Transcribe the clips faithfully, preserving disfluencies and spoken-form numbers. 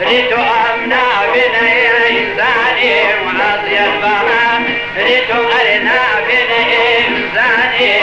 ريت أمنا بني إنساني وعطيت بها ريت أرنا بني إنساني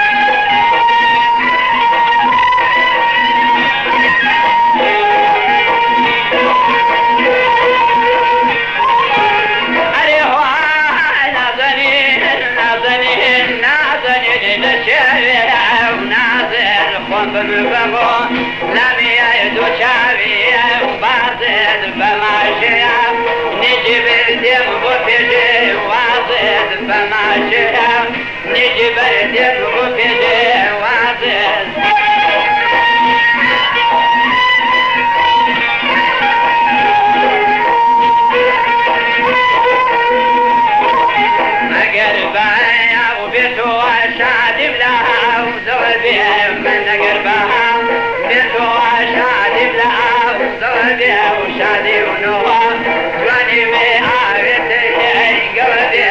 بمبغو لم يعد شعبي وبعضد بماشية نجيب الدم بفجي وعضد بماشية نجيب الدم بفجي وعضد مقربايا وبيتو شادي بلاها وزوجي من قربها وشادي ونوها جواني بآبتي قلبي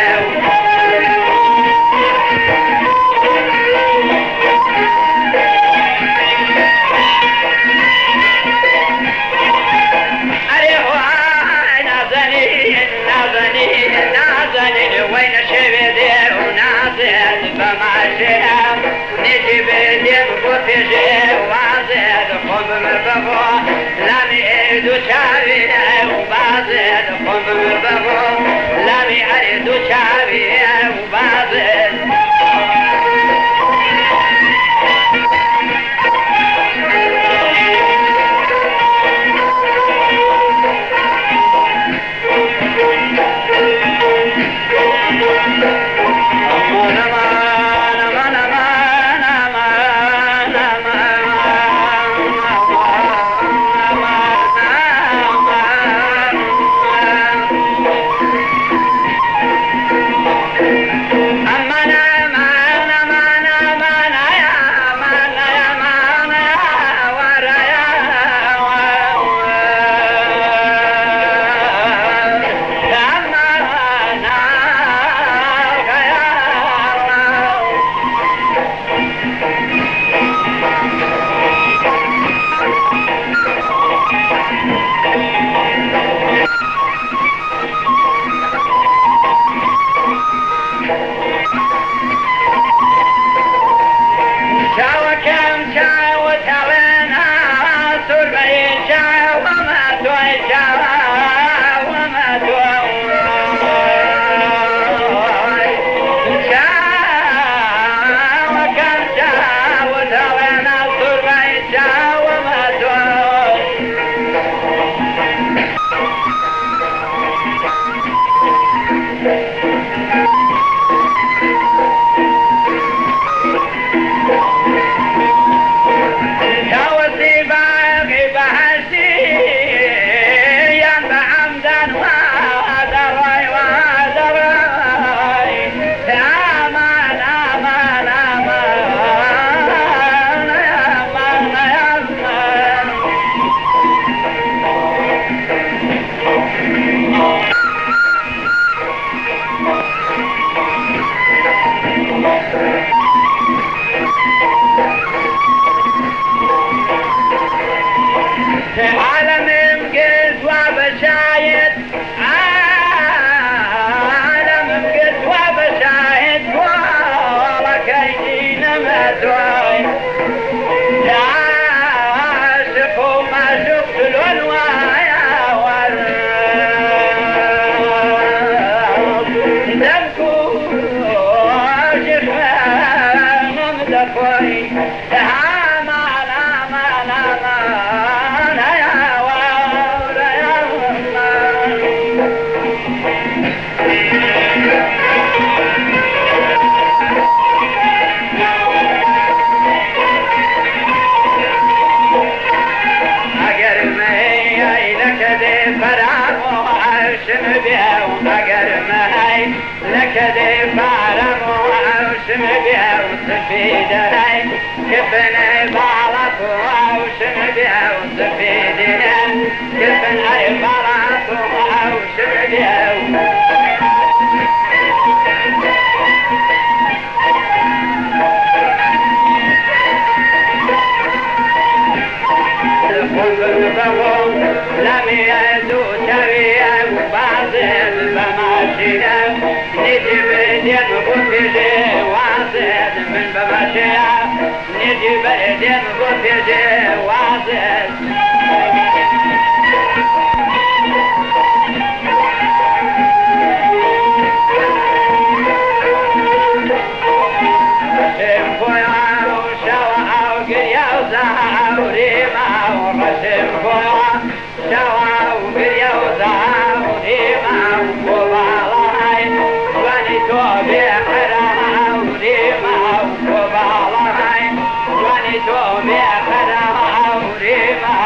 أريحوا نازني نازني نازني وين شبدي ونازل بماشيها نجيب الدم وفجي وعزل خب مبغو لم يعد شعبي وبعضد خب مبغو لم يعد شعبي وبعضد كذي بعرم وعوشم بها وسفيدها كفن بعرف وعوشم بها وسفيدها كفن أي بعرف وعوشم بها الخلق البغو لم نجي بردين وفيجي واصل رشم بويا وشوا وقريا وزاوريما ورشم بويا شوا وقريا وزاوريما وقبالاي واني توبي حرا وريما وقبالاي واني توبي حرا وريما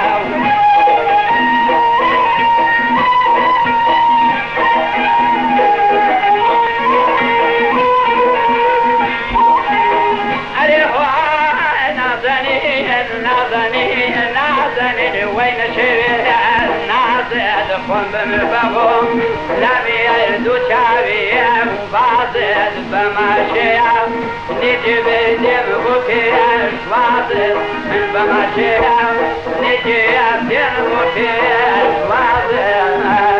نازني نازني وين شبيه نازل خون بمفهوم لمي يردو شابي مبازل بماشيا نجي بدم بكيش واصل من بماشيا نجي بدم بكيش واصل